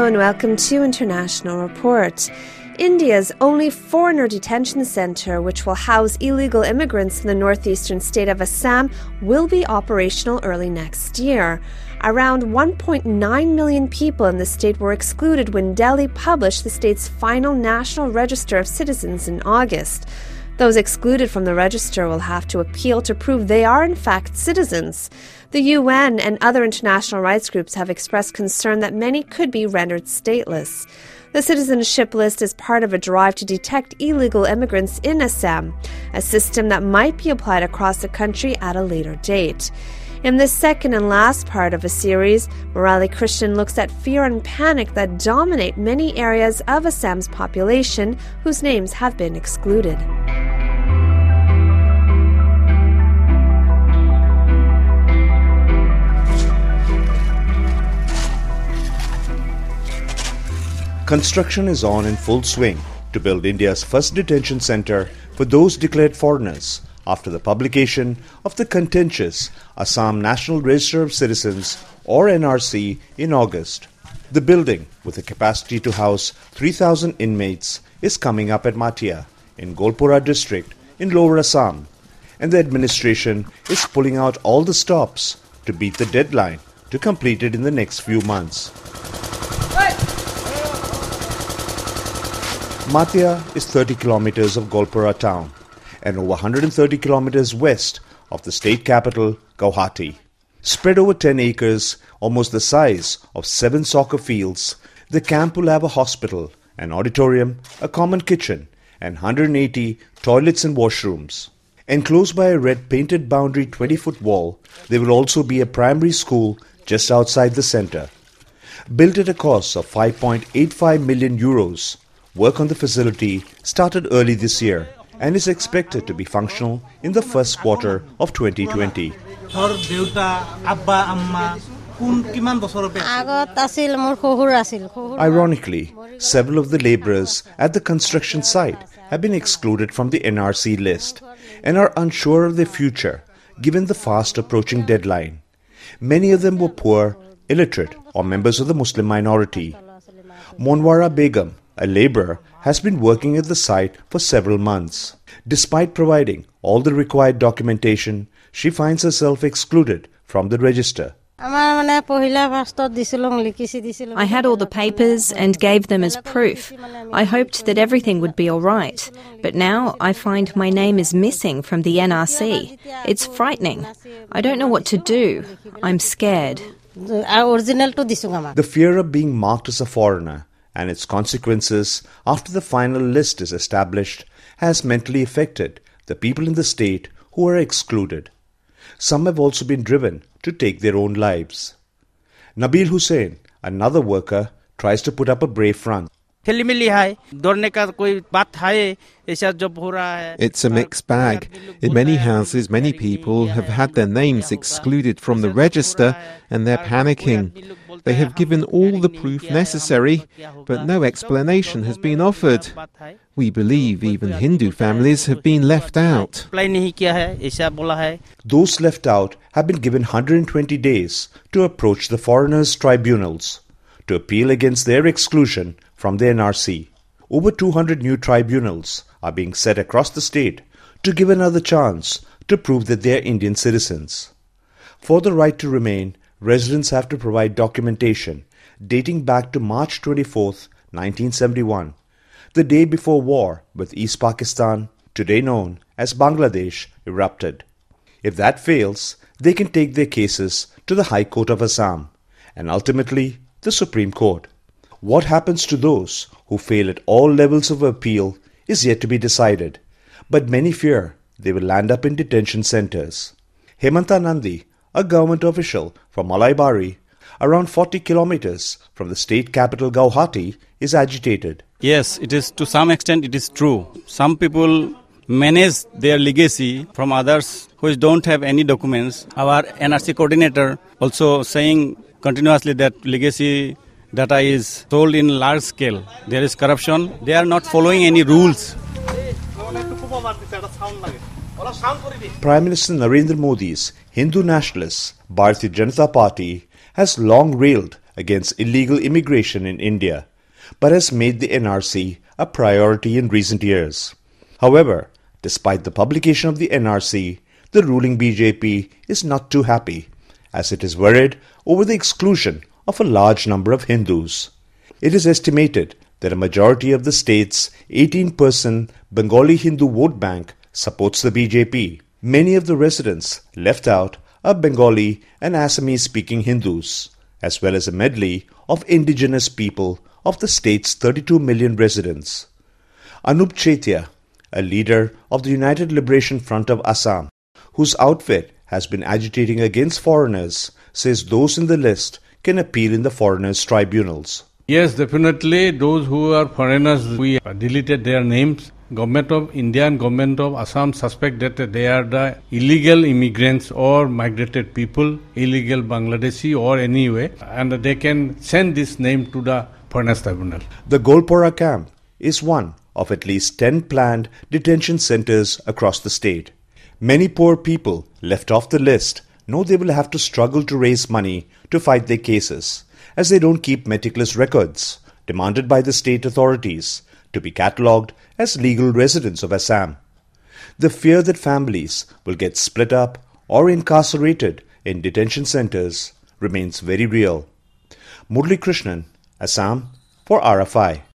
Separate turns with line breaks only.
Hello and welcome to International Report. India's only foreigner detention centre, which will house illegal immigrants in the northeastern state of Assam, will be operational early next year. Around 1.9 million people in the state were excluded when Delhi published the state's final National Register of Citizens in August. Those excluded from the register will have to appeal to prove they are in fact citizens. The UN and other international rights groups have expressed concern that many could be rendered stateless. The citizenship list is part of a drive to detect illegal immigrants in Assam, a system that might be applied across the country at a later date. In this second and last part of a series, Murali Krishnan looks at fear and panic that dominate many areas of Assam's population whose names have been excluded.
Construction is on in full swing to build India's first detention centre for those declared foreigners after the publication of the contentious Assam National Register of Citizens or NRC in August. The building, with a capacity to house 3,000 inmates, is coming up at Matia in Golpura district in Lower Assam, and the administration is pulling out all the stops to beat the deadline to complete it in the next few months. Matia is 30 kilometers of Golpura town and over 130 kilometers west of the state capital, Guwahati. Spread over 10 acres, almost the size of 7 soccer fields, the camp will have a hospital, an auditorium, a common kitchen, and 180 toilets and washrooms. Enclosed by a red painted boundary 20-foot wall, there will also be a primary school just outside the centre. Built at a cost of 5.85 million euros, work on the facility started early this year and is expected to be functional in the first quarter of 2020. Ironically, several of the labourers at the construction site have been excluded from the NRC list and are unsure of their future given the fast approaching deadline. Many of them were poor, illiterate or members of the Muslim minority. Monwara Begum, a labourer, has been working at the site for several months. Despite providing all the required documentation, she finds herself excluded from the register.
I had all the papers and gave them as proof. I hoped that everything would be all right. But now I find my name is missing from the NRC. It's frightening. I don't know what to do. I'm scared.
The fear of being marked as a foreigner and its consequences after the final list is established has mentally affected the people in the state who are excluded. Some have also been driven to take their own lives. Nabil Hussain, another worker, tries to put up a brave front.
It's a mixed bag. In many houses, many people have had their names excluded from the register and they're panicking. They have given all the proof necessary, but no explanation has been offered. We believe even Hindu families have been left out.
Those left out have been given 120 days to approach the foreigners' tribunals to appeal against their exclusion from the NRC. Over 200 new tribunals are being set across the state to give another chance to prove that they are Indian citizens. For the right to remain, residents have to provide documentation dating back to March 24, 1971, the day before war with East Pakistan, today known as Bangladesh, erupted. If that fails, they can take their cases to the High Court of Assam and ultimately the Supreme Court. What happens to those who fail at all levels of appeal is yet to be decided, but many fear they will land up in detention centres. Hemanta Nandi, a government official from Malaibari, around 40 kilometers from the state capital Guwahati, is agitated.
Yes, it is to some extent it is true. Some people manage their legacy from others who don't have any documents. Our NRC coordinator also saying continuously that legacy data is sold in large scale. There is corruption. They are not following any rules.
Prime Minister Narendra Modi's Hindu nationalist Bharatiya Janata Party has long railed against illegal immigration in India, but has made the NRC a priority in recent years. However, despite the publication of the NRC, the ruling BJP is not too happy, as it is worried over the exclusion of a large number of Hindus. It is estimated that a majority of the state's 18% Bengali Hindu vote bank supports the BJP. Many of the residents left out are Bengali and Assamese-speaking Hindus, as well as a medley of indigenous people of the state's 32 million residents. Anup Chetia, a leader of the United Liberation Front of Assam, whose outfit has been agitating against foreigners, says those in the list can appeal in the foreigners' tribunals.
Yes, definitely. Those who are foreigners, we deleted their names. Government of India and Government of Assam suspect that they are the illegal immigrants or migrated people, illegal Bangladeshi or anyway, and they can send this name to the foreigners tribunal.
The Golpora camp is one of at least 10 planned detention centers across the state. Many poor people left off the list know they will have to struggle to raise money to fight their cases, as they don't keep meticulous records demanded by the state authorities to be catalogued as legal residents of Assam. The fear that families will get split up or incarcerated in detention centers remains very real. Murali Krishnan, Assam, for RFI.